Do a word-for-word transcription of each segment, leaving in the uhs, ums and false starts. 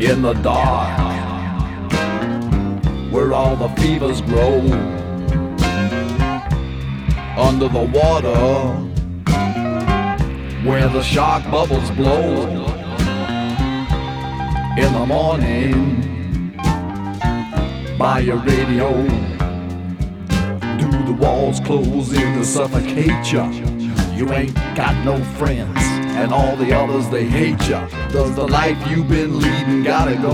in the dark, where all the fevers grow, under the water, where the shark bubbles blow. In the morning, by your radio, do the walls close in to suffocate ya? You ain't got no friends, and all the others they hate ya. Does the life you've been leading gotta go?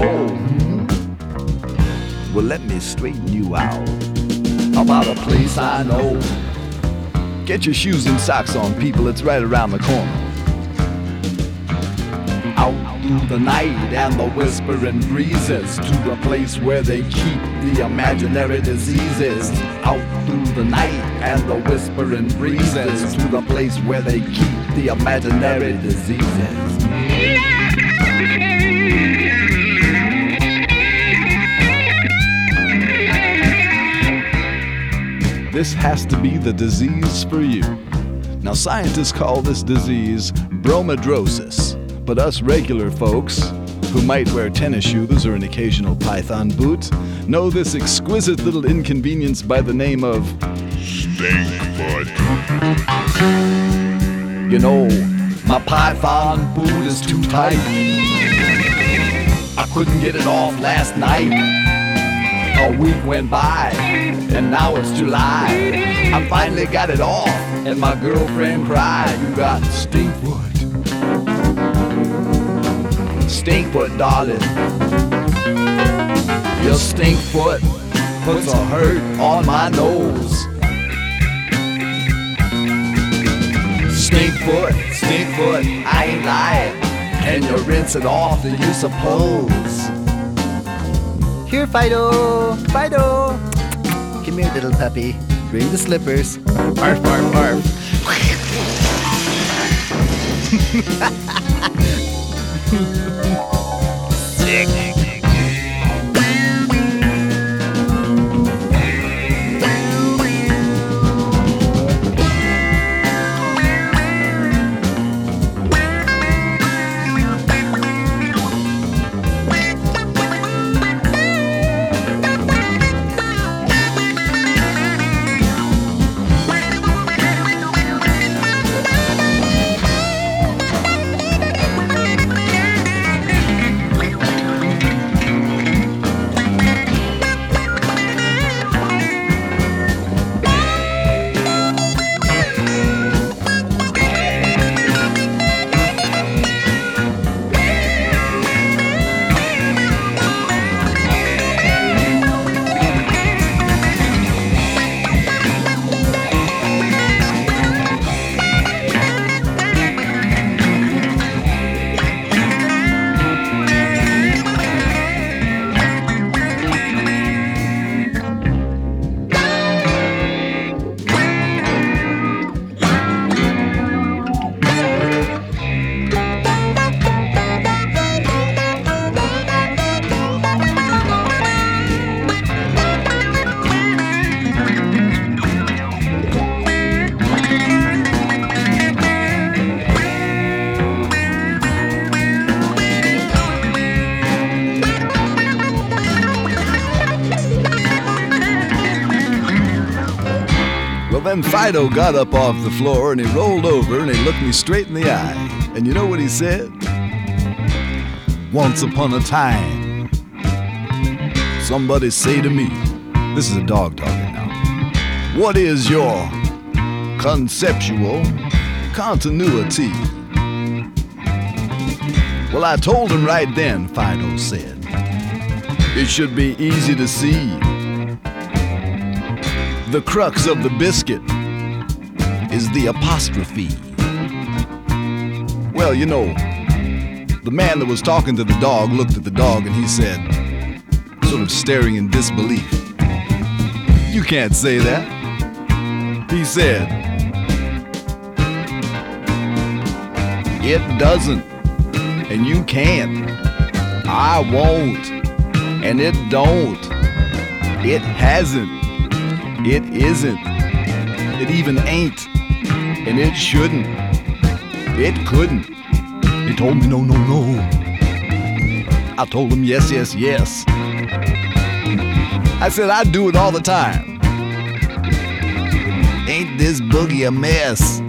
Well, let me straighten you out about a place I know. Get your shoes and socks on, people, it's right around the corner. Out through the night and the whispering breezes, to the place where they keep the imaginary diseases. Out through the night and the whispering breezes, to the place where they keep the imaginary diseases. This has to be the disease for you. Now, scientists call this disease bromidrosis, but us regular folks, who might wear tennis shoes or an occasional python boot, know this exquisite little inconvenience by the name of stinkfoot. You know, my python boot is too tight. I couldn't get it off last night. A week went by, and now it's July. I finally got it off, and my girlfriend cried, "You got stinkfoot, stinkfoot, darling. Your stinkfoot puts a hurt on my nose. Stinkfoot, stinkfoot, I ain't lying. Can you rinse it off, do you suppose?" Here, Fido! Fido! Come here, little puppy. Bring the slippers. Barf, barf, barf. Sick. Then Fido got up off the floor and he rolled over and he looked me straight in the eye. And you know what he said? "Once upon a time, somebody say to me," this is a dog talking now, "what is your conceptual continuity?" Well, I told him right then, Fido said, "It should be easy to see. The crux of the biscuit is the apostrophe." Well, you know, the man that was talking to the dog looked at the dog and he said, sort of staring in disbelief, "You can't say that." He said, "It doesn't, and you can't. I won't, and it don't. It hasn't. It isn't. It even ain't. And it shouldn't. It couldn't." He told me no, no, no. I told him yes, yes, yes. I said I'd do it all the time. Ain't this boogie a mess?